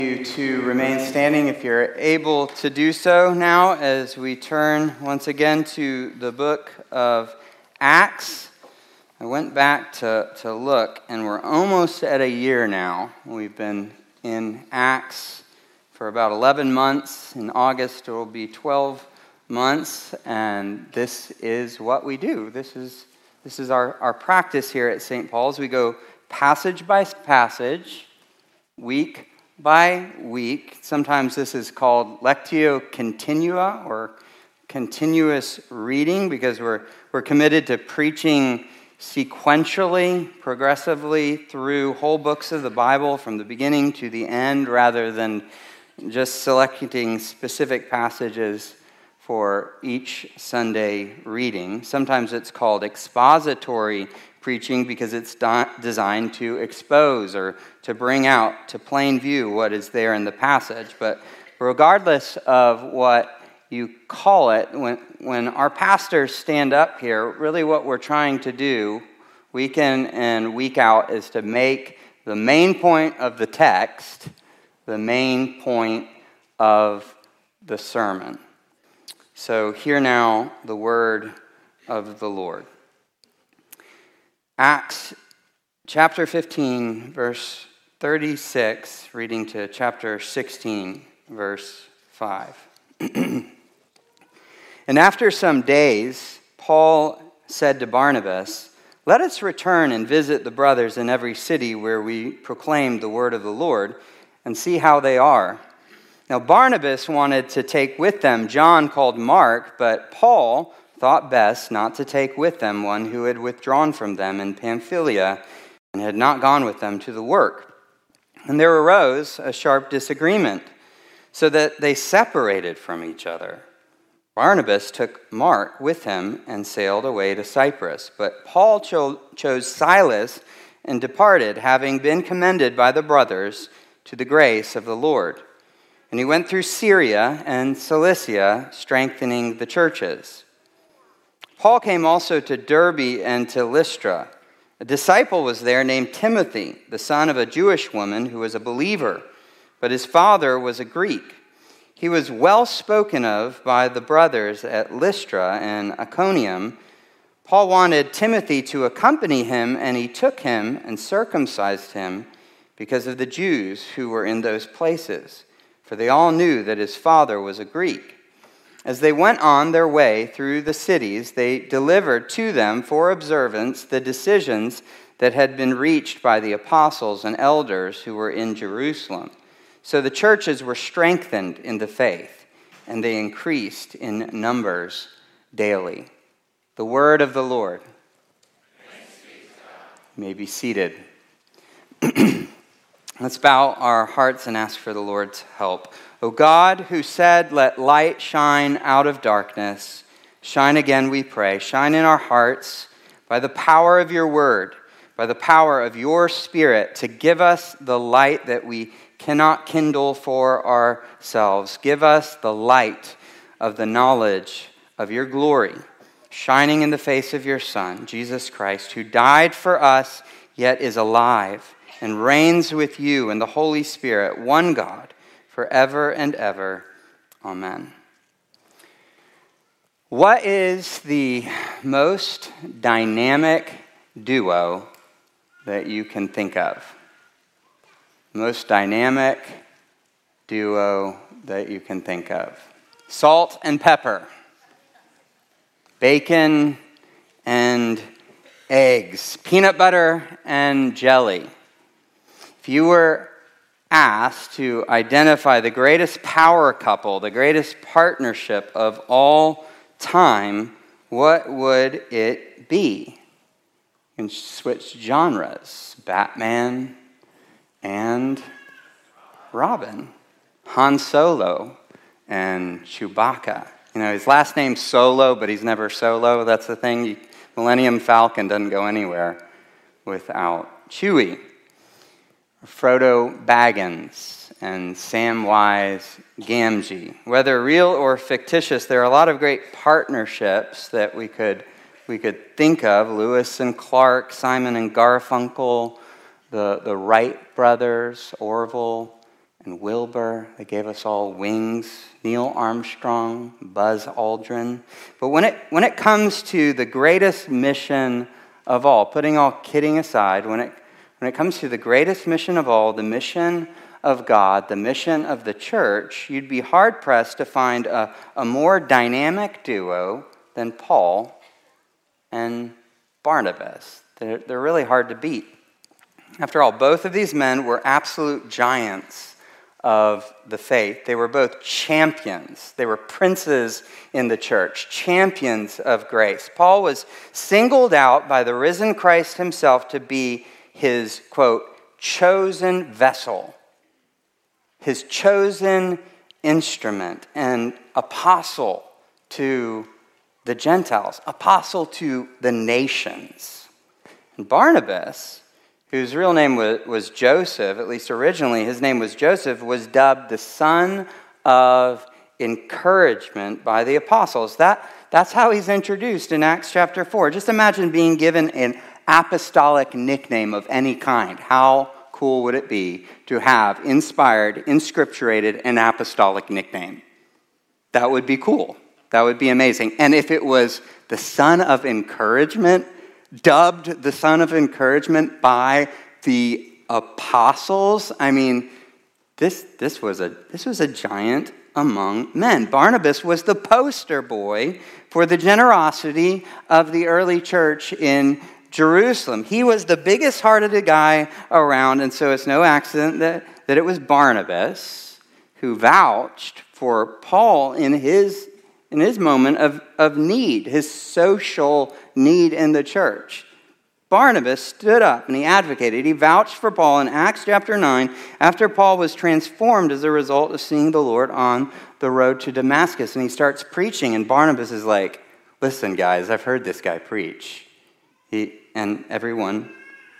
You to remain standing if you're able to do so now as we turn once again to the book of Acts. I went back to look, and we're almost at a year now. We've been in Acts for about 11 months. In August, it will be 12 months, and this is what we do. This is our practice here at St. Paul's. We go passage by passage, week by week. Sometimes this is called Lectio Continua, or continuous reading, because we're committed to preaching sequentially, progressively through whole books of the Bible from the beginning to the end, rather than just selecting specific passages for each Sunday reading. Sometimes it's called expository preaching because it's designed to expose or to bring out to plain view what is there in the passage. But regardless of what you call it, when our pastors stand up here, really what we're trying to do week in and week out is to make the main point of the text the main point of the sermon. So hear now the word of the Lord. Acts chapter 15, verse 36, reading to chapter 16, verse 5. And after some days, Paul said to Barnabas, "Let us return and visit the brothers in every city where we proclaim the word of the Lord, and see how they are." Now Barnabas wanted to take with them John called Mark, but Paul thought best not to take with them one who had withdrawn from them in Pamphylia and had not gone with them to the work. And there arose a sharp disagreement, so that they separated from each other. Barnabas took Mark with him and sailed away to Cyprus, but Paul chose Silas and departed, having been commended by the brothers to the grace of the Lord. And he went through Syria and Cilicia, strengthening the churches. Paul came also to Derbe and to Lystra. A disciple was there named Timothy, the son of a Jewish woman who was a believer, but his father was a Greek. He was well spoken of by the brothers at Lystra and Iconium. Paul wanted Timothy to accompany him, and he took him and circumcised him because of the Jews who were in those places, for they all knew that his father was a Greek. As they went on their way through the cities, they delivered to them for observance the decisions that had been reached by the apostles and elders who were in Jerusalem. So the churches were strengthened in the faith, and they increased in numbers daily. The word of the Lord. You may be seated. Let's bow our hearts and ask for the Lord's help. O God, who said, "Let light shine out of darkness," shine again, we pray. Shine in our hearts by the power of your word, by the power of your Spirit, to give us the light that we cannot kindle for ourselves. Give us the light of the knowledge of your glory, shining in the face of your Son, Jesus Christ, who died for us, yet is alive, and reigns with you in the Holy Spirit, one God, forever and ever. Amen. What is the most dynamic duo that you can think of? Most dynamic duo that you can think of. Salt and pepper. Bacon and eggs. Peanut butter and jelly. If you were asked to identify the greatest power couple, the greatest partnership of all time, what would it be? You can switch genres. Batman and Robin. Han Solo and Chewbacca. You know, his last name's Solo, but he's never solo. That's the thing. Millennium Falcon doesn't go anywhere without Chewie. Frodo Baggins and Samwise Gamgee. Whether real or fictitious, there are a lot of great partnerships that we could think of. Lewis and Clark, Simon and Garfunkel, the Wright brothers, Orville and Wilbur. They gave us all wings. Neil Armstrong, Buzz Aldrin. But when it comes to the greatest mission of all, putting all kidding aside, when it comes to the greatest mission of all, the mission of God, the mission of the church, you'd be hard-pressed to find a more dynamic duo than Paul and Barnabas. They're really hard to beat. After all, both of these men were absolute giants of the faith. They were both champions. They were princes in the church, champions of grace. Paul was singled out by the risen Christ himself to be his, quote, chosen vessel, his chosen instrument, and apostle to the Gentiles, apostle to the nations. And Barnabas, whose real name was Joseph, at least originally his name was Joseph, was dubbed the son of encouragement by the apostles. That's how he's introduced in Acts chapter 4. Just imagine being given an apostolic nickname of any kind. How cool would it be to have inspired, inscripturated, an apostolic nickname? That would be cool. That would be amazing. And if it was the son of encouragement, dubbed the son of encouragement by the apostles, I mean, this was a giant among men. Barnabas was the poster boy for the generosity of the early church in Jerusalem. He was the biggest-hearted guy around, and so it's no accident that it was Barnabas who vouched for Paul in his moment of need, his social need in the church. Barnabas stood up and he advocated. He vouched for Paul in Acts chapter 9 after Paul was transformed as a result of seeing the Lord on the road to Damascus. And he starts preaching, and Barnabas is like, listen, guys, I've heard this guy preach. And everyone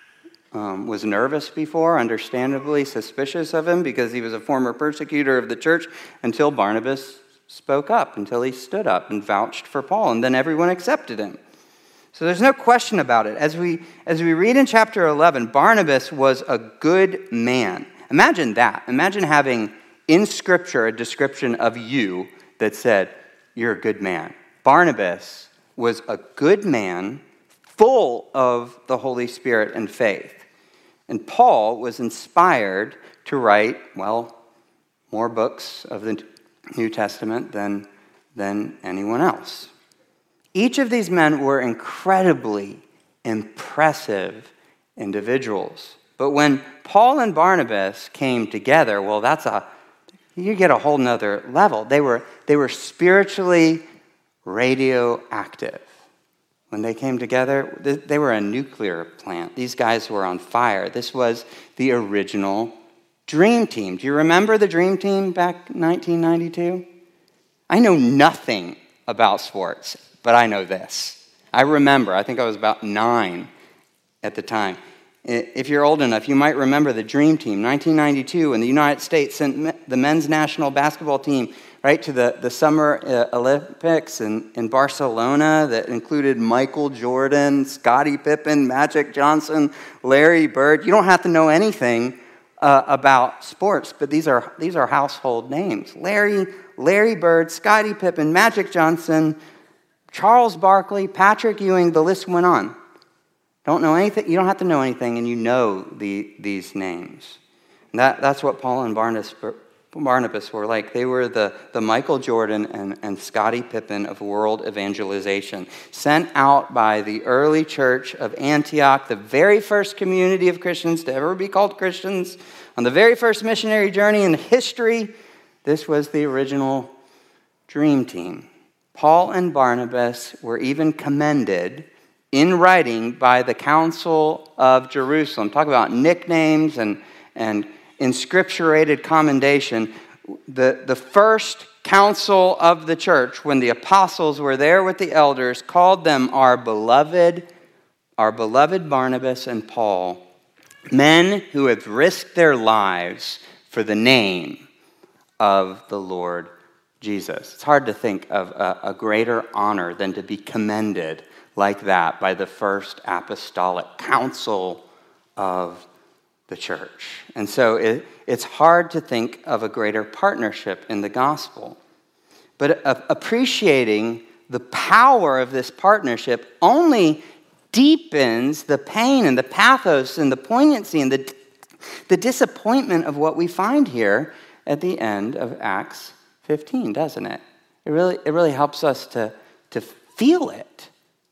was nervous before, understandably suspicious of him because he was a former persecutor of the church until Barnabas spoke up, until he stood up and vouched for Paul, and then everyone accepted him. So there's no question about it. As we read in chapter 11, Barnabas was a good man. Imagine that. Imagine having in Scripture a description of you that said, you're a good man. Barnabas was a good man, full of the Holy Spirit and faith. And Paul was inspired to write, well, more books of the New Testament than anyone else. Each of these men were incredibly impressive individuals. But when Paul and Barnabas came together, well, you get a whole nother level. They were spiritually radioactive. When they came together, they were a nuclear plant. These guys were on fire. This was the original Dream Team. Do you remember the Dream Team back in 1992? I know nothing about sports, but I know this. I remember, I think I was about 9 at the time. If you're old enough, you might remember the Dream Team. 1992, when the United States sent the men's national basketball team right to the Summer Olympics in Barcelona that included Michael Jordan, Scottie Pippen, Magic Johnson, Larry Bird. You don't have to know anything about sports, but these are household names. Larry Bird, Scottie Pippen, Magic Johnson, Charles Barkley, Patrick Ewing, the list went on. Don't know anything. You don't have to know anything, and you know these names. And that's what Paul and Barnabas were like. They were the Michael Jordan and Scottie Pippen of world evangelization, sent out by the early church of Antioch, the very first community of Christians to ever be called Christians, on the very first missionary journey in history. This was the original Dream Team. Paul and Barnabas were even commended in writing by the Council of Jerusalem. Talk about nicknames and inscripturated commendation. The first council of the church, when the apostles were there with the elders, called them our beloved Barnabas and Paul, men who have risked their lives for the name of the Lord Jesus. It's hard to think of a greater honor than to be commended like that by the first apostolic council of the church. And so it's hard to think of a greater partnership in the gospel. But appreciating the power of this partnership only deepens the pain and the pathos and the poignancy and the disappointment of what we find here at the end of Acts 15, doesn't it? It really helps us to feel it.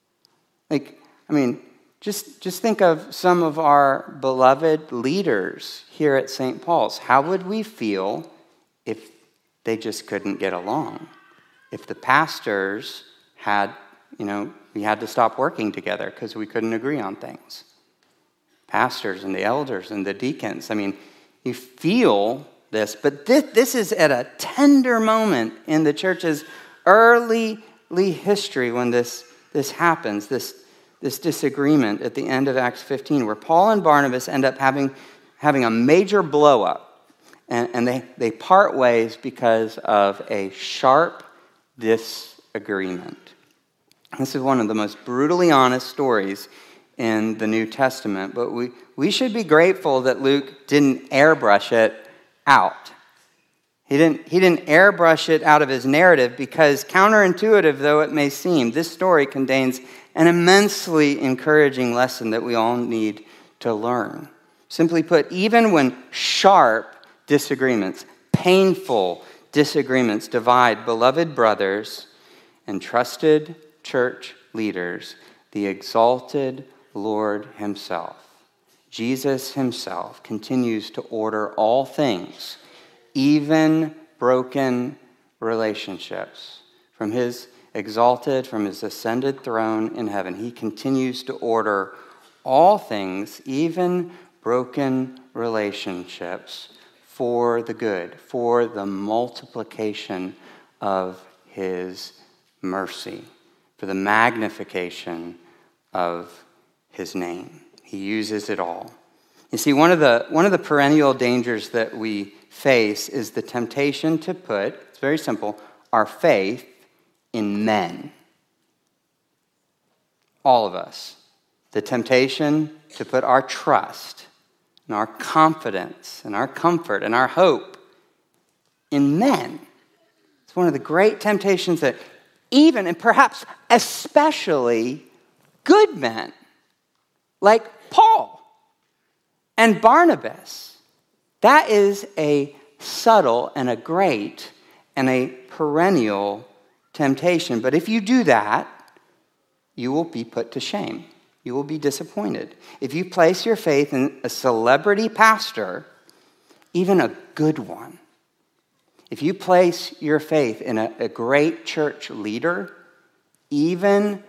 Just think of some of our beloved leaders here at St. Paul's. How would we feel if they just couldn't get along? If the pastors had, we had to stop working together because we couldn't agree on things. Pastors and the elders and the deacons. You feel this, but this is at a tender moment in the church's early history when this happens, this disagreement at the end of Acts 15, where Paul and Barnabas end up having a major blow-up, and they part ways because of a sharp disagreement. This is one of the most brutally honest stories in the New Testament, but we should be grateful that Luke didn't airbrush it out. He didn't airbrush it out of his narrative because, counterintuitive though it may seem, this story contains an immensely encouraging lesson that we all need to learn. Simply put, even when sharp disagreements, painful disagreements divide beloved brothers and trusted church leaders, the exalted Lord himself, Jesus himself, continues to order all things, even broken relationships. From his ascended throne in heaven, he continues to order all things, even broken relationships, for the good, for the multiplication of his mercy, for the magnification of his name. He uses it all. You see, one of the perennial dangers that we face is the temptation to put, it's very simple, our faith in men. All of us. The temptation to put our trust and our confidence and our comfort and our hope in men. It's one of the great temptations that even and perhaps especially good men like Paul and Barnabas. That is a subtle and a great and a perennial temptation. But if you do that, you will be put to shame. You will be disappointed. If you place your faith in a celebrity pastor, even a good one, if you place your faith in a great church leader, even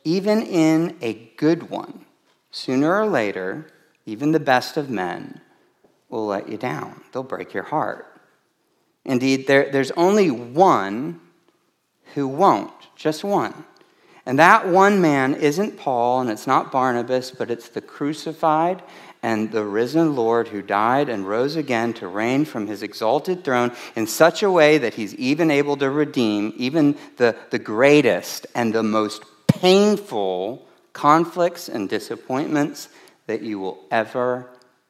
in a good one, sooner or later, even the best of men will let you down. They'll break your heart. Indeed, there's only one who won't, just one. And that one man isn't Paul and it's not Barnabas, but it's the crucified and the risen Lord who died and rose again to reign from his exalted throne in such a way that he's even able to redeem even the greatest and the most painful conflicts and disappointments that you will ever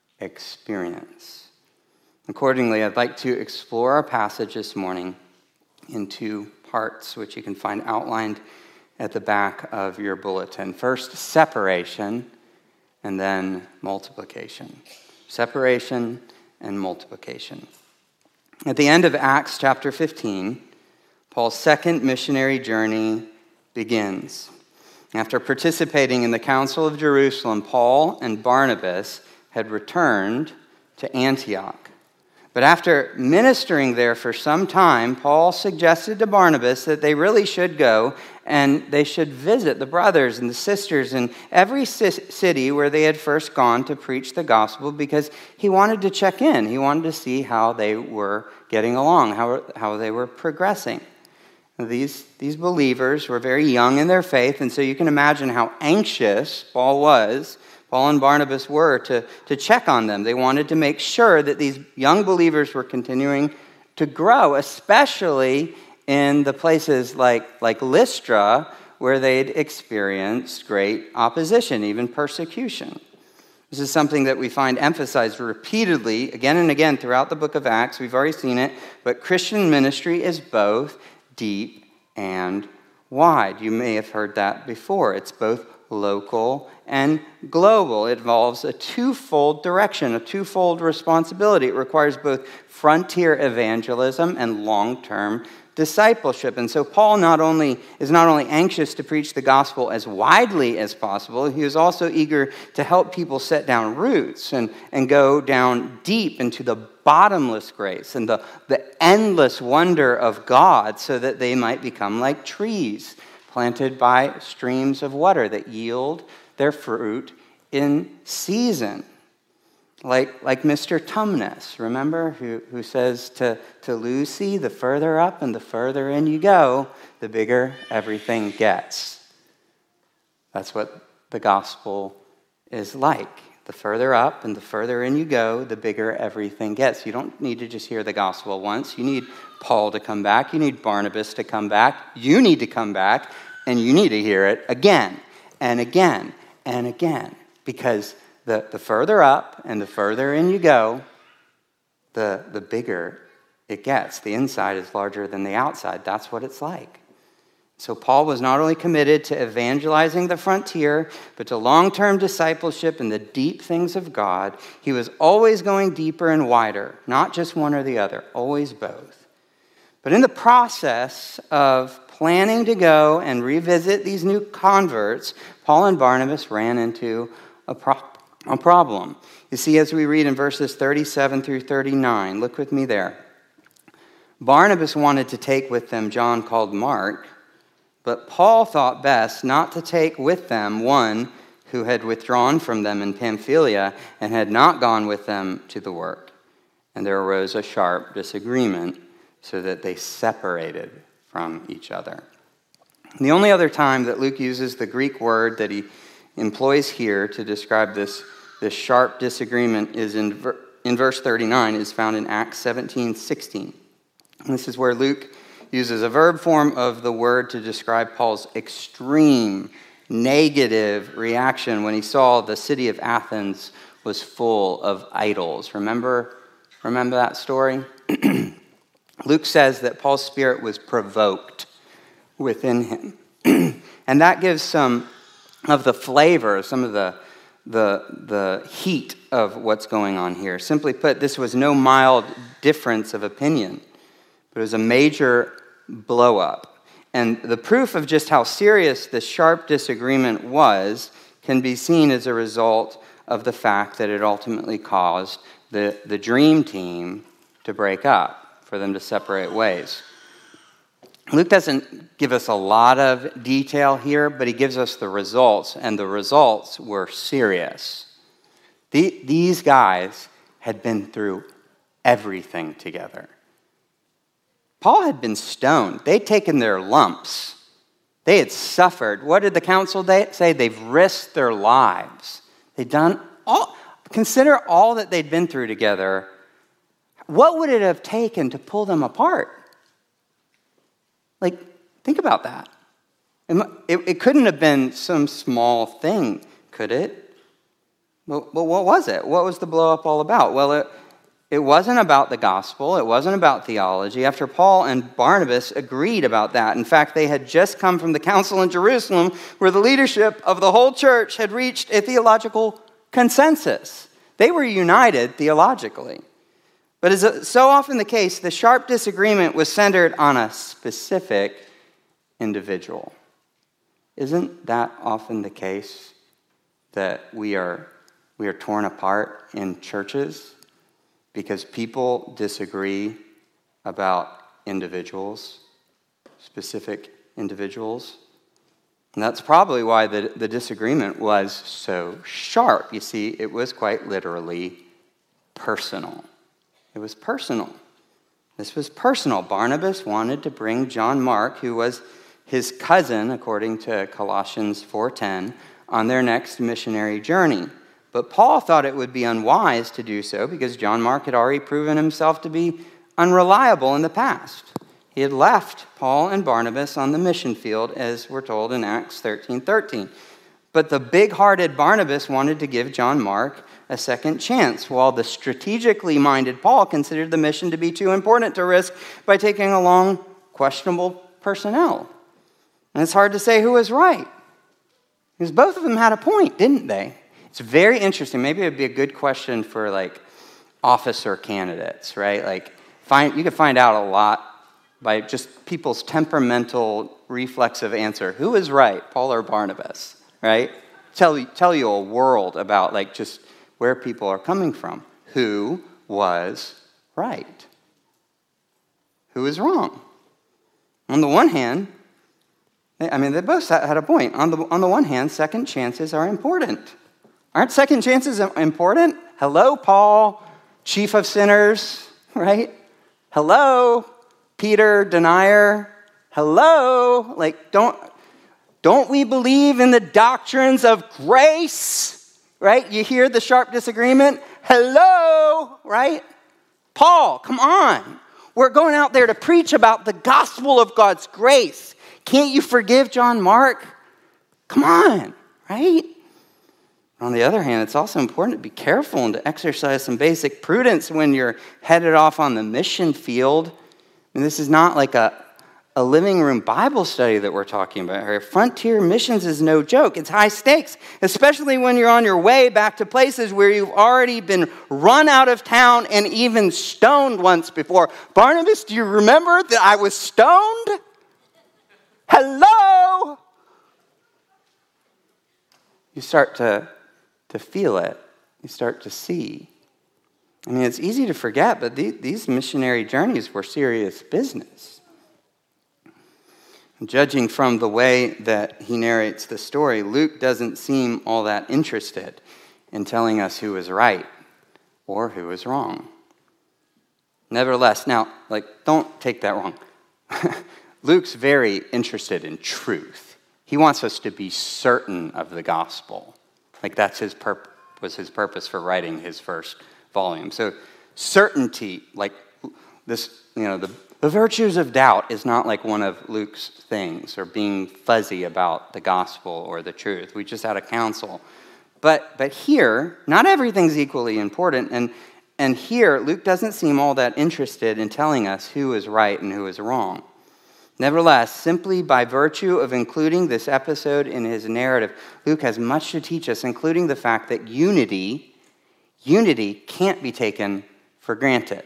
experience. Accordingly, I'd like to explore our passage this morning in two parts, which you can find outlined at the back of your bulletin. First, separation, and then multiplication. Separation and multiplication. At the end of Acts chapter 15, Paul's second missionary journey begins. After participating in the Council of Jerusalem, Paul and Barnabas had returned to Antioch. But after ministering there for some time, Paul suggested to Barnabas that they really should go and they should visit the brothers and the sisters in every city where they had first gone to preach the gospel, because he wanted to check in. He wanted to see how they were getting along, how they were progressing. These believers were very young in their faith, and so you can imagine how anxious Paul and Barnabas were to check on them. They wanted to make sure that these young believers were continuing to grow, especially in the places like Lystra, where they'd experienced great opposition, even persecution. This is something that we find emphasized repeatedly again and again throughout the book of Acts. We've already seen it, but Christian ministry is both deep and wide. You may have heard that before. It's both local and global. It involves a twofold direction, a twofold responsibility. It requires both frontier evangelism and long-term discipleship. And so Paul is not only anxious to preach the gospel as widely as possible, he is also eager to help people set down roots and go down deep into the bottomless grace and the endless wonder of God so that they might become like trees planted by streams of water that yield their fruit in season. Like Mr. Tumnus, remember, who says to Lucy, the further up and the further in you go, the bigger everything gets. That's what the gospel is like. The further up and the further in you go, the bigger everything gets. You don't need to just hear the gospel once. You need Paul to come back. You need Barnabas to come back. You need to come back, and you need to hear it again and again and again, because the further up and the further in you go, the bigger it gets. The inside is larger than the outside. That's what it's like. So Paul was not only committed to evangelizing the frontier, but to long-term discipleship in the deep things of God. He was always going deeper and wider, not just one or the other, always both. But in the process of planning to go and revisit these new converts, Paul and Barnabas ran into a problem. You see, as we read in verses 37 through 39, look with me there. Barnabas wanted to take with them John called Mark, but Paul thought best not to take with them one who had withdrawn from them in Pamphylia and had not gone with them to the work. And there arose a sharp disagreement, so that they separated from each other. And the only other time that Luke uses the Greek word that he employs here to describe this sharp disagreement is in verse 39, is found in Acts 17:16. And this is where Luke uses a verb form of the word to describe Paul's extreme negative reaction when he saw the city of Athens was full of idols. Remember that story? Luke says that Paul's spirit was provoked within him. And that gives some of the flavor, some of the heat of what's going on here. Simply put, this was no mild difference of opinion, but it was a major blow up. And the proof of just how serious this sharp disagreement was can be seen as a result of the fact that it ultimately caused the dream team to break up, for them to separate ways. Luke doesn't give us a lot of detail here, but he gives us the results, and the results were serious. These guys had been through everything together. Paul had been stoned. They'd taken their lumps. They had suffered. What did the council say? They've risked their lives. They'd done all. Consider all that they'd been through together. What would it have taken to pull them apart? Like, think about that. It couldn't have been some small thing, could it? Well, what was it? What was the blow up all about? Well, it wasn't about the gospel. It wasn't about theology. After Paul and Barnabas agreed about that. In fact, they had just come from the council in Jerusalem where the leadership of the whole church had reached a theological consensus. They were united theologically. But as so often the case, the sharp disagreement was centered on a specific individual. Isn't that often the case that we are torn apart in churches because people disagree about individuals, specific individuals? And that's probably why the disagreement was so sharp. You see, it was quite literally personal. It was personal. This was personal. Barnabas wanted to bring John Mark, who was his cousin, according to Colossians 4:10, on their next missionary journey. But Paul thought it would be unwise to do so because John Mark had already proven himself to be unreliable in the past. He had left Paul and Barnabas on the mission field, as we're told in Acts 13:13. But the big-hearted Barnabas wanted to give John Mark a second chance, while the strategically minded Paul considered the mission to be too important to risk by taking along questionable personnel. And it's hard to say who was right, because both of them had a point, didn't they? It's very interesting. Maybe it would be a good question for like officer candidates, right? Like you could find out a lot by just people's temperamental reflexive answer. Who is right, Paul or Barnabas, right? Tell you a world about like just where people are coming from. Who was right? Who is wrong? On the one hand, they both had a point. On the one hand, second chances are important. Aren't second chances important? Hello, Paul, chief of sinners, right? Hello, Peter, denier. Hello, like don't we believe in the doctrines of grace? Right? You hear the sharp disagreement? Hello, right? Paul, come on. We're going out there to preach about the gospel of God's grace. Can't you forgive John Mark? Come on, right? On the other hand, it's also important to be careful and to exercise some basic prudence when you're headed off on the mission field. And this is not like a living room Bible study that we're talking about here. Frontier missions is no joke. It's high stakes, especially when you're on your way back to places where you've already been run out of town and even stoned once before. Barnabas, do you remember that I was stoned? Hello? You start to feel it. You start to see. I mean, it's easy to forget, but these missionary journeys were serious business. Judging from the way that he narrates the story, Luke doesn't seem all that interested in telling us who is right or who is wrong. Nevertheless, now, don't take that wrong. Luke's very interested in truth. He wants us to be certain of the gospel. That's was his purpose for writing his first volume. So certainty, this, the virtues of doubt is not like one of Luke's things, or being fuzzy about the gospel or the truth. We just had a council. But here, not everything's equally important, and here Luke doesn't seem all that interested in telling us who is right and who is wrong. Nevertheless, simply by virtue of including this episode in his narrative, Luke has much to teach us, including the fact that unity can't be taken for granted.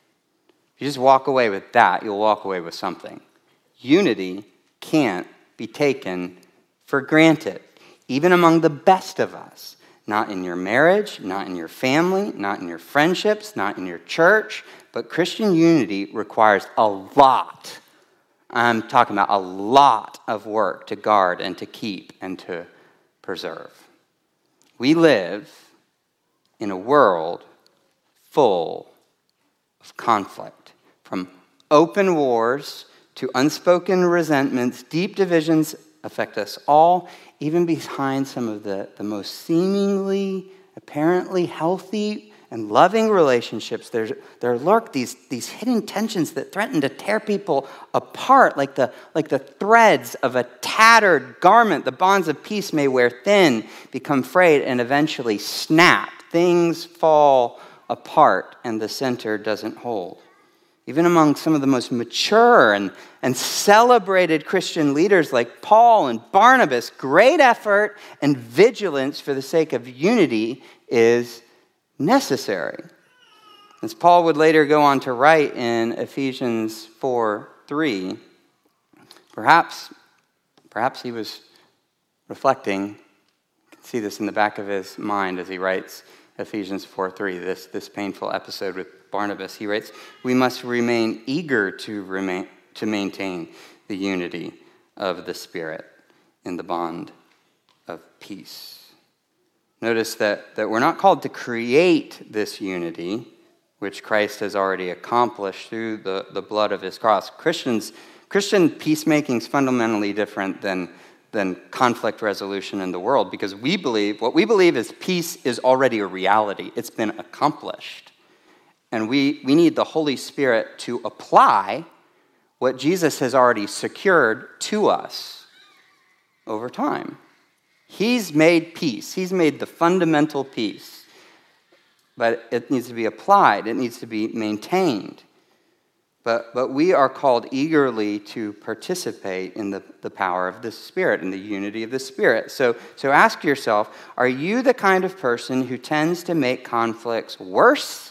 If you just walk away with that, you'll walk away with something. Unity can't be taken for granted, even among the best of us. Not in your marriage, not in your family, not in your friendships, not in your church, but Christian unity requires a lot. I'm talking about a lot of work to guard and to keep and to preserve. We live in a world full of conflict, from open wars to unspoken resentments. Deep divisions affect us all, even behind some of the most seemingly, apparently healthy and loving relationships. There lurk these hidden tensions that threaten to tear people apart, like the threads of a tattered garment. The bonds of peace may wear thin, become frayed, and eventually snap. Things fall apart, and the center doesn't hold. Even among some of the most mature and celebrated Christian leaders like Paul and Barnabas, great effort and vigilance for the sake of unity is necessary. As Paul would later go on to write in Ephesians 4:3, perhaps he was reflecting. You can see this in the back of his mind as he writes Ephesians 4:3, this painful episode with Barnabas. He writes, "We must remain eager to maintain the unity of the Spirit in the bond of peace." Notice that we're not called to create this unity, which Christ has already accomplished through the blood of his cross. Christian peacemaking is fundamentally different than conflict resolution in the world, because what we believe is peace is already a reality. It's been accomplished. And we need the Holy Spirit to apply what Jesus has already secured to us over time. He's made peace. He's made the fundamental peace. But it needs to be applied. It needs to be maintained. But we are called eagerly to participate in the power of the Spirit, in the unity of the Spirit. So ask yourself, are you the kind of person who tends to make conflicts worse?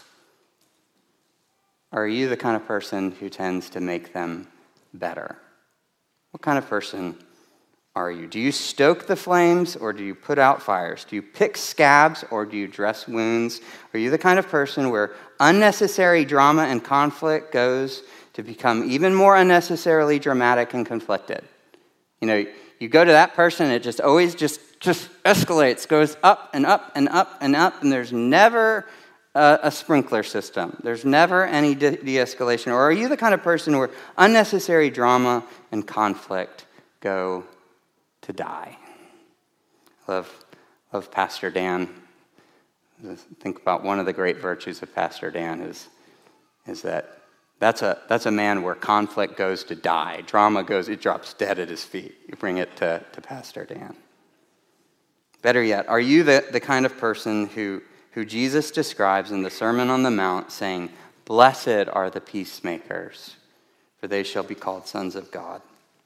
Or are you the kind of person who tends to make them better? What kind of person are you? Do you stoke the flames or do you put out fires? Do you pick scabs or do you dress wounds? Are you the kind of person where unnecessary drama and conflict goes to become even more unnecessarily dramatic and conflicted? You know, you go to that person, it just always just escalates, goes up and up and up and up, and there's never a sprinkler system. There's never any de-escalation. Or are you the kind of person where unnecessary drama and conflict go to die? Love Pastor Dan. Think about one of the great virtues of Pastor Dan is that that's a man where conflict goes to die. Drama goes, it drops dead at his feet. You bring it to Pastor Dan. Better yet, are you the kind of person who Jesus describes in the Sermon on the Mount saying, "Blessed are the peacemakers, for they shall be called sons of God"?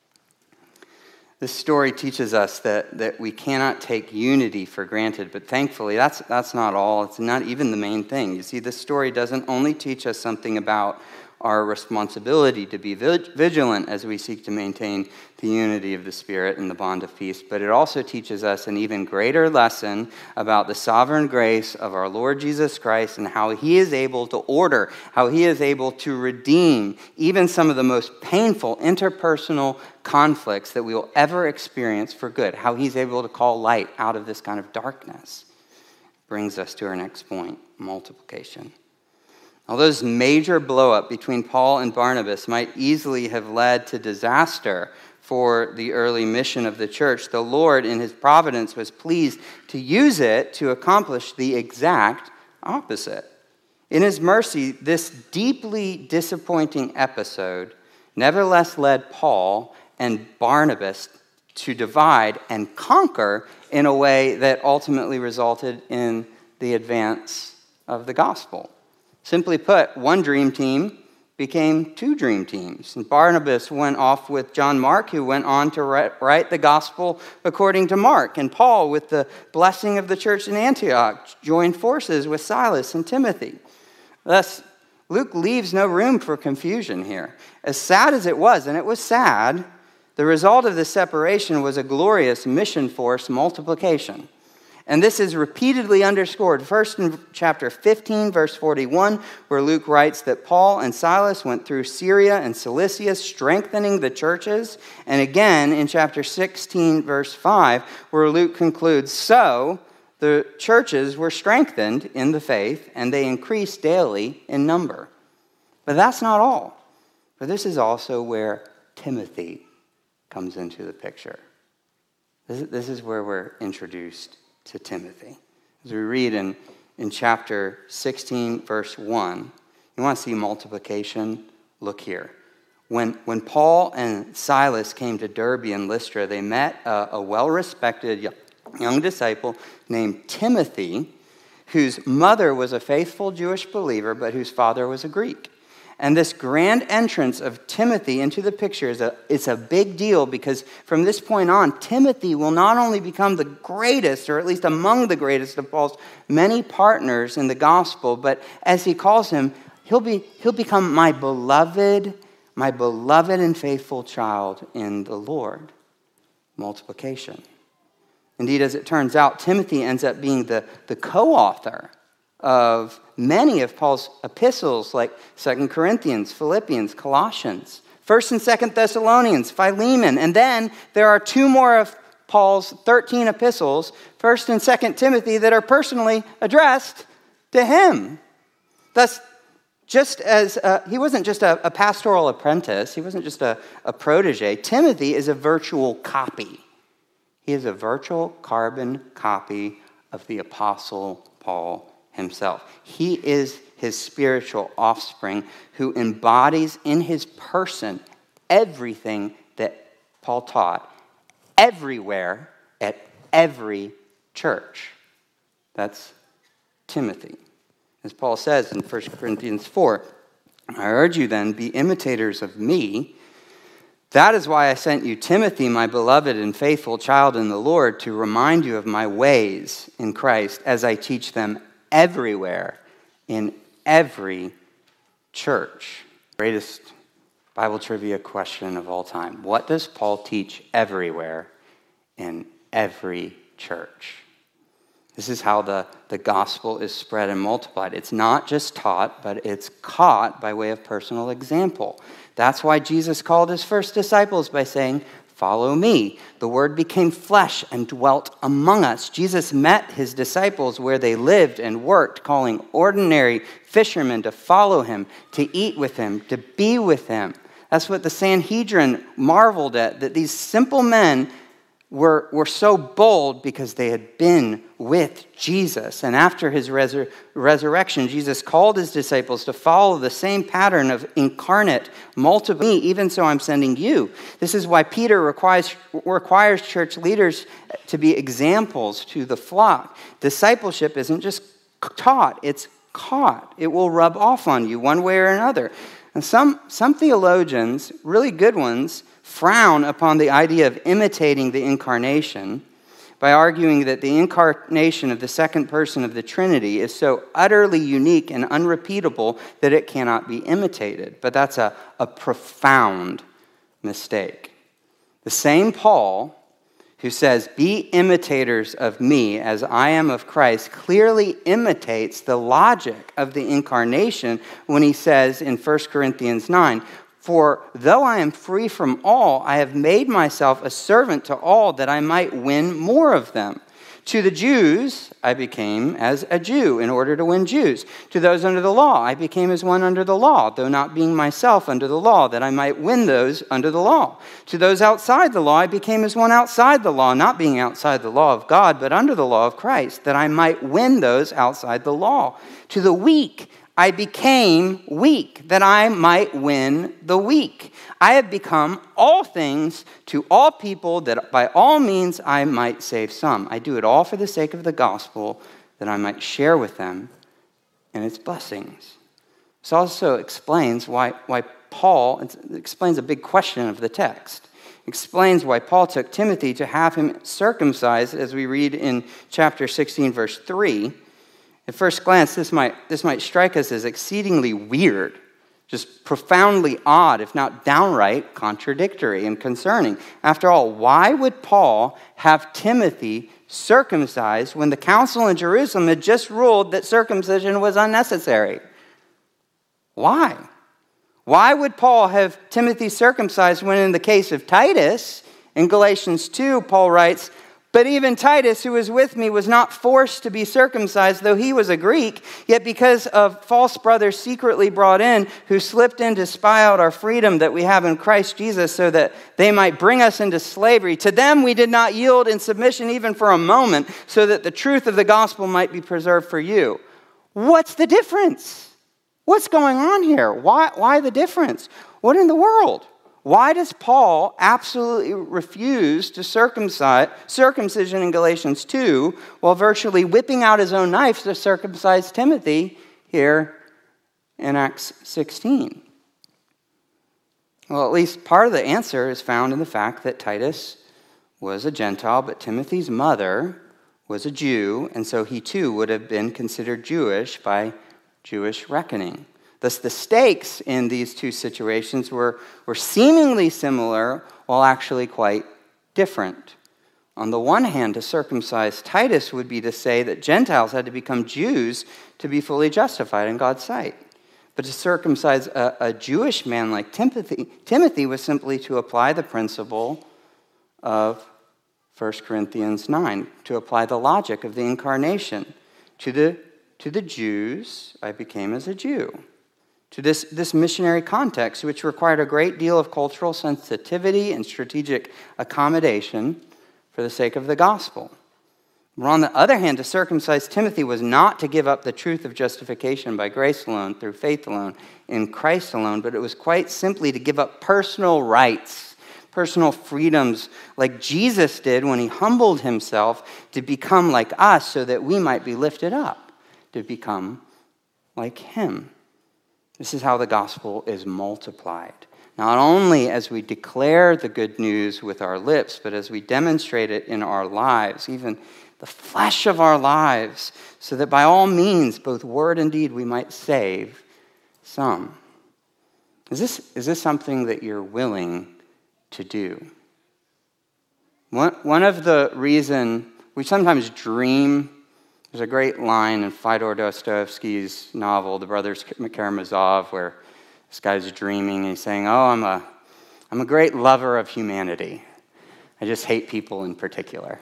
This story teaches us that we cannot take unity for granted, but thankfully that's not all. It's not even the main thing. You see, this story doesn't only teach us something about our responsibility to be vigilant as we seek to maintain the unity of the Spirit and the bond of peace, but it also teaches us an even greater lesson about the sovereign grace of our Lord Jesus Christ and how he is able to order, how he is able to redeem even some of the most painful interpersonal conflicts that we will ever experience for good, how he's able to call light out of this kind of darkness. Brings us to our next point, multiplication. Although this major blow-up between Paul and Barnabas might easily have led to disaster for the early mission of the church, the Lord, in his providence, was pleased to use it to accomplish the exact opposite. In his mercy, this deeply disappointing episode nevertheless led Paul and Barnabas to divide and conquer in a way that ultimately resulted in the advance of the gospel. Simply put, one dream team became two dream teams. And Barnabas went off with John Mark, who went on to write the gospel according to Mark. And Paul, with the blessing of the church in Antioch, joined forces with Silas and Timothy. Thus, Luke leaves no room for confusion here. As sad as it was, and it was sad, the result of this separation was a glorious mission force multiplication. And this is repeatedly underscored, first in chapter 15, verse 41, where Luke writes that Paul and Silas went through Syria and Cilicia, strengthening the churches. And again in chapter 16, verse 5, where Luke concludes, "So the churches were strengthened in the faith, and they increased daily in number." But that's not all. For this is also where Timothy comes into the picture. This is where we're introduced to Timothy. As we read in chapter 16, verse 1, you want to see multiplication? Look here. When Paul and Silas came to Derbe and Lystra, they met a well-respected young disciple named Timothy, whose mother was a faithful Jewish believer, but whose father was a Greek. And this grand entrance of Timothy into the picture is a big deal, because from this point on, Timothy will not only become the greatest, or at least among the greatest of Paul's many partners in the gospel, but as he calls him, he'll become my beloved and faithful child in the Lord. Multiplication. Indeed, as it turns out, Timothy ends up being the co-author of many of Paul's epistles, like 2 Corinthians, Philippians, Colossians, 1 and 2 Thessalonians, Philemon. And then there are two more of Paul's 13 epistles, 1 and 2 Timothy, that are personally addressed to him. Thus, just as he wasn't just a pastoral apprentice, he wasn't just a protege, Timothy is a virtual copy. He is a virtual carbon copy of the Apostle Paul himself. He is his spiritual offspring who embodies in his person everything that Paul taught everywhere at every church. That's Timothy. As Paul says in 1 Corinthians 4, I urge you then, be imitators of me. That is why I sent you Timothy, my beloved and faithful child in the Lord, to remind you of my ways in Christ as I teach them everywhere in every church. Greatest Bible trivia question of all time. What does Paul teach everywhere in every church? This is how the gospel is spread and multiplied. It's not just taught, but it's caught by way of personal example. That's why Jesus called his first disciples by saying, follow me. The word became flesh and dwelt among us. Jesus met his disciples where they lived and worked, calling ordinary fishermen to follow him, to eat with him, to be with him. That's what the Sanhedrin marveled at, that these simple men were so bold because they had been with Jesus. And after his resurrection, Jesus called his disciples to follow the same pattern of incarnate multiplicity. Even so, I'm sending you. This is why Peter requires church leaders to be examples to the flock. Discipleship isn't just taught, it's caught. It will rub off on you one way or another. And some theologians, really good ones, frown upon the idea of imitating the incarnation by arguing that the incarnation of the second person of the Trinity is so utterly unique and unrepeatable that it cannot be imitated. But that's a profound mistake. The same Paul who says, be imitators of me as I am of Christ, clearly imitates the logic of the incarnation when he says in 1 Corinthians 9, for though I am free from all, I have made myself a servant to all that I might win more of them. To the Jews, I became as a Jew in order to win Jews. To those under the law, I became as one under the law, though not being myself under the law, that I might win those under the law. To those outside the law, I became as one outside the law, not being outside the law of God, but under the law of Christ, that I might win those outside the law. To the weak, I became weak, that I might win the weak. I have become all things to all people, that by all means I might save some. I do it all for the sake of the gospel, that I might share with them in its blessings. This also explains why Paul, it explains a big question of the text. It explains why Paul took Timothy to have him circumcised, as we read in chapter 16, verse 3. At first glance, this might strike us as exceedingly weird, just profoundly odd, if not downright contradictory and concerning. After all, why would Paul have Timothy circumcised when the council in Jerusalem had just ruled that circumcision was unnecessary? Why? Why would Paul have Timothy circumcised when in the case of Titus, in Galatians 2, Paul writes, but even Titus, who was with me, was not forced to be circumcised, though he was a Greek. Yet because of false brothers secretly brought in, who slipped in to spy out our freedom that we have in Christ Jesus, so that they might bring us into slavery, to them we did not yield in submission even for a moment, so that the truth of the gospel might be preserved for you. What's the difference? What's going on here? Why the difference? What in the world? Why does Paul absolutely refuse to circumcision in Galatians 2 while virtually whipping out his own knife to circumcise Timothy here in Acts 16? Well, at least part of the answer is found in the fact that Titus was a Gentile, but Timothy's mother was a Jew, and so he too would have been considered Jewish by Jewish reckoning. Thus, the stakes in these two situations were seemingly similar while actually quite different. On the one hand, to circumcise Titus would be to say that Gentiles had to become Jews to be fully justified in God's sight. But to circumcise a Jewish man like Timothy was simply to apply the principle of 1 Corinthians 9, to apply the logic of the incarnation. To the Jews, I became as a Jew. To this missionary context, which required a great deal of cultural sensitivity and strategic accommodation for the sake of the gospel. But on the other hand, to circumcise Timothy was not to give up the truth of justification by grace alone, through faith alone, in Christ alone, but it was quite simply to give up personal rights personal freedoms like Jesus did when he humbled himself to become like us so that we might be lifted up to become like him. This is how the gospel is multiplied. Not only as we declare the good news with our lips, but as we demonstrate it in our lives, even the flesh of our lives, so that by all means, both word and deed, we might save some. Is this something that you're willing to do? One of the reason we sometimes dream, there's a great line in Fyodor Dostoevsky's novel, The Brothers Karamazov, where this guy's dreaming and he's saying, I'm a great lover of humanity. I just hate people in particular.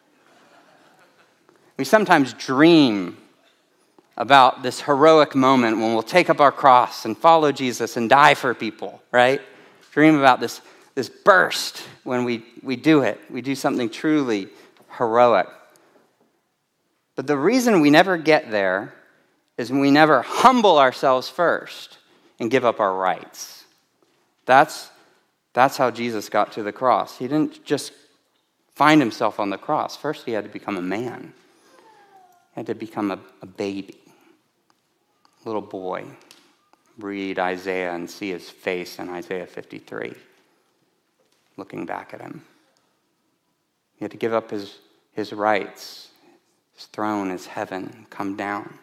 We sometimes dream about this heroic moment when we'll take up our cross and follow Jesus and die for people, right? Dream about this burst when we do it. We do something truly heroic. But the reason we never get there is we never humble ourselves first and give up our rights. That's how Jesus got to the cross. He didn't just find himself on the cross. First, he had to become a man. He had to become a baby, a little boy. Read Isaiah and see his face in Isaiah 53, looking back at him. He had to give up his rights. His throne is heaven, come down.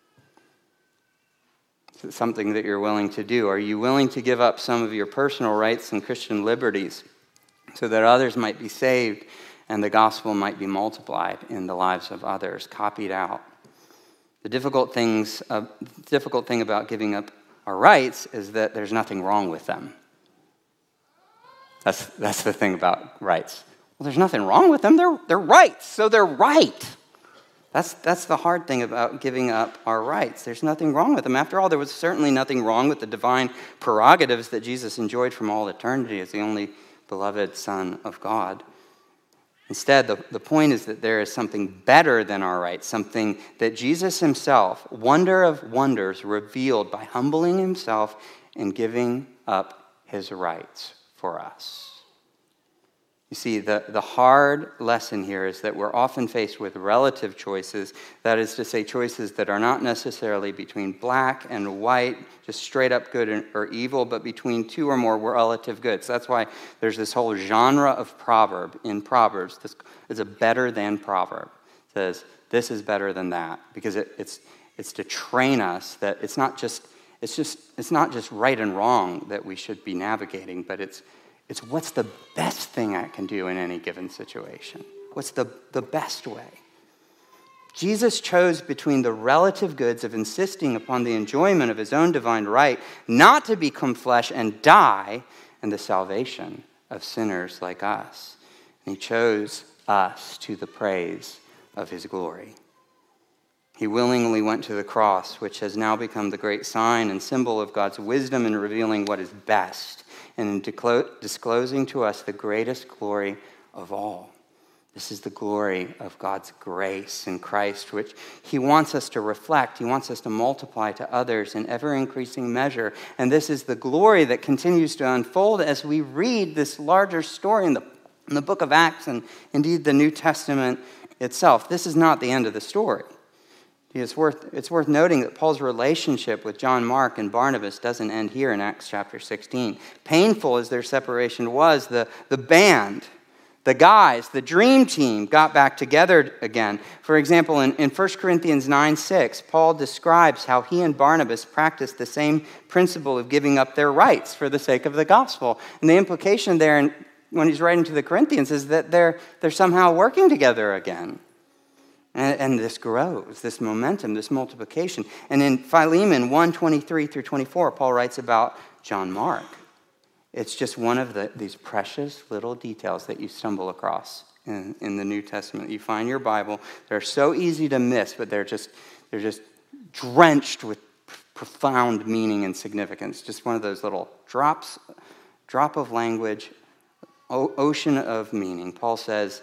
Is it something that you're willing to do? Are you willing to give up some of your personal rights and Christian liberties so that others might be saved and the gospel might be multiplied in the lives of others, copied out? The difficult thing about giving up our rights is that there's nothing wrong with them. That's the thing about rights. Well, there's nothing wrong with them. They're rights, so they're right. That's the hard thing about giving up our rights. There's nothing wrong with them. After all, there was certainly nothing wrong with the divine prerogatives that Jesus enjoyed from all eternity as the only beloved Son of God. Instead, the point is that there is something better than our rights, something that Jesus himself, wonder of wonders, revealed by humbling himself and giving up his rights for us. You see, the hard lesson here is that we're often faced with relative choices, that is to say, choices that are not necessarily between black and white, just straight up good or evil, but between two or more relative goods. That's why there's this whole genre of proverb in Proverbs. This is a better than proverb. It says, this is better than that, because it's to train us that it's not just right and wrong that we should be navigating, but it's what's the best thing I can do in any given situation? What's the best way? Jesus chose between the relative goods of insisting upon the enjoyment of his own divine right not to become flesh and die, and the salvation of sinners like us. And he chose us to the praise of his glory. He willingly went to the cross, which has now become the great sign and symbol of God's wisdom in revealing what is best and in disclosing to us the greatest glory of all. This is the glory of God's grace in Christ, which he wants us to reflect. He wants us to multiply to others in ever-increasing measure. And this is the glory that continues to unfold as we read this larger story in the book of Acts and indeed the New Testament itself. This is not the end of the story. It's worth noting that Paul's relationship with John Mark and Barnabas doesn't end here in Acts chapter 16. Painful as their separation was, the band, the guys, the dream team got back together again. For example, in 1 Corinthians 9:6, Paul describes how he and Barnabas practiced the same principle of giving up their rights for the sake of the gospel. And the implication there, when he's writing to the Corinthians, is that they're somehow working together again. And this grows, this momentum, this multiplication. And in Philemon 1:23 through 24, Paul writes about John Mark. It's just one of these precious little details that you stumble across in the New Testament. You find your Bible. They're so easy to miss, but they're just drenched with profound meaning and significance. Just one of those little drop of language, ocean of meaning. Paul says,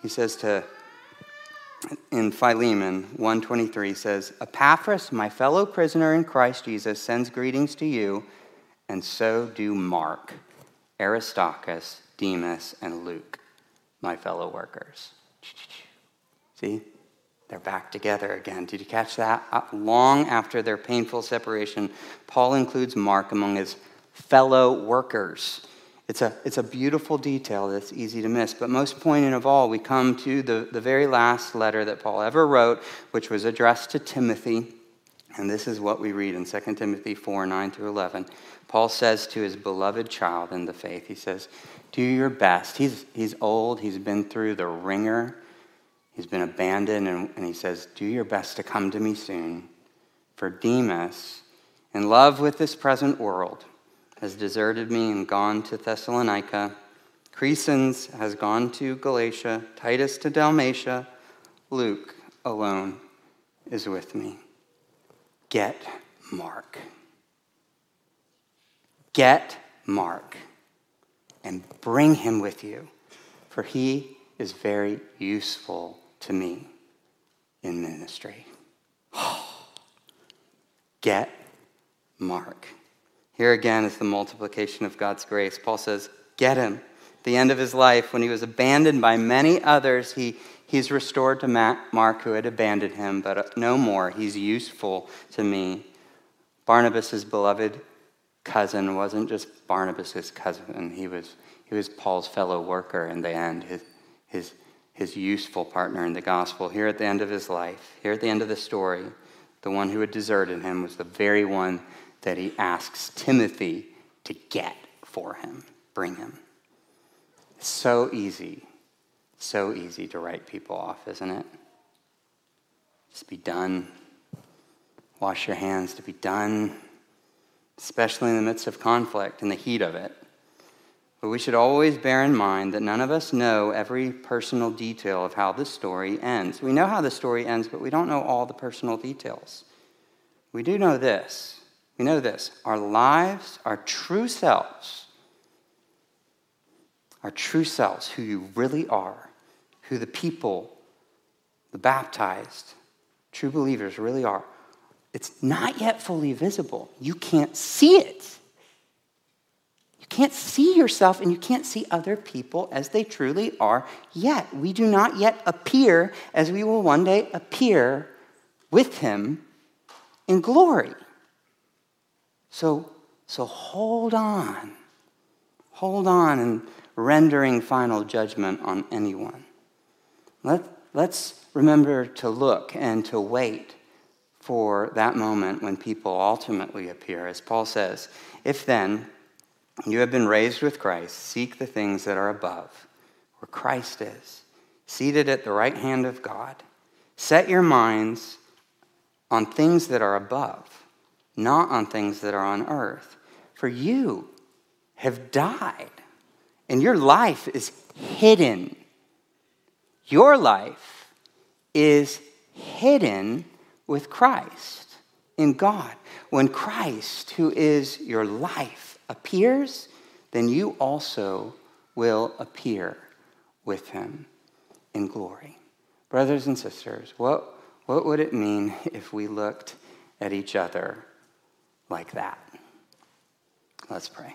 in Philemon 1:23 says, Epaphras, my fellow prisoner in Christ Jesus, sends greetings to you, and so do Mark Aristarchus, Demas, and Luke, my fellow workers. See? They're back together again. Did you catch that? Long after their painful separation, Paul includes Mark among his fellow workers. It's a beautiful detail that's easy to miss. But most poignant of all, we come to the very last letter that Paul ever wrote, which was addressed to Timothy. And this is what we read in 2 Timothy 4, 9 through 11. Paul says to his beloved child in the faith, he says, do your best. He's old. He's been through the ringer. He's been abandoned. And he says, do your best to come to me soon. For Demas, in love with this present world, has deserted me and gone to Thessalonica. Crescens has gone to Galatia. Titus to Dalmatia. Luke alone is with me. Get Mark. Get Mark and bring him with you, for he is very useful to me in ministry. Get Mark. Here again is the multiplication of God's grace. Paul says, get him. At the end of his life, when he was abandoned by many others, he's restored to Mark, who had abandoned him, but no more. He's useful to me. Barnabas' beloved cousin wasn't just Barnabas' cousin. He was Paul's fellow worker in the end, his useful partner in the gospel. Here at the end of his life, here at the end of the story, the one who had deserted him was the very one that he asks Timothy to get for him, bring him. It's so easy to write people off, isn't it? Just be done. Wash your hands to be done, especially in the midst of conflict, in the heat of it. But we should always bear in mind that none of us know every personal detail of how the story ends. We know how the story ends, but we don't know all the personal details. We do know this. We know this. Our lives, our true selves, who you really are, who the people, the baptized, true believers really are, it's not yet fully visible. You can't see it. You can't see yourself and you can't see other people as they truly are yet. We do not yet appear as we will one day appear with him in glory. So hold on in rendering final judgment on anyone. Let's remember to look and to wait for that moment when people ultimately appear. As Paul says, if then you have been raised with Christ, seek the things that are above, where Christ is, seated at the right hand of God. Set your minds on things that are above, not on things that are on earth. For you have died, and your life is hidden. Your life is hidden with Christ in God. When Christ, who is your life, appears, then you also will appear with him in glory. Brothers and sisters, what would it mean if we looked at each other like that? Let's pray.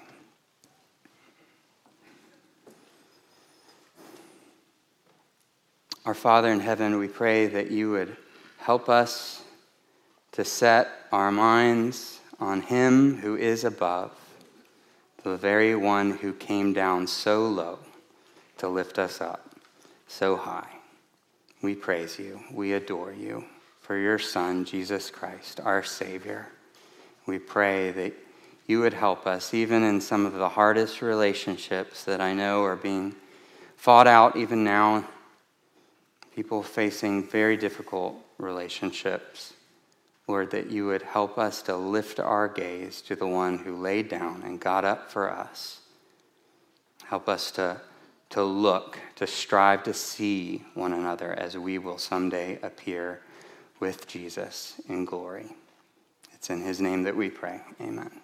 Our Father in heaven, we pray that you would help us to set our minds on him who is above, the very one who came down so low to lift us up so high. We praise you. We adore you for your Son, Jesus Christ, our Savior. We pray that you would help us, even in some of the hardest relationships that I know are being fought out even now, people facing very difficult relationships. Lord, that you would help us to lift our gaze to the one who laid down and got up for us. Help us to look, to strive to see one another as we will someday appear with Jesus in glory. It's in his name that we pray. Amen.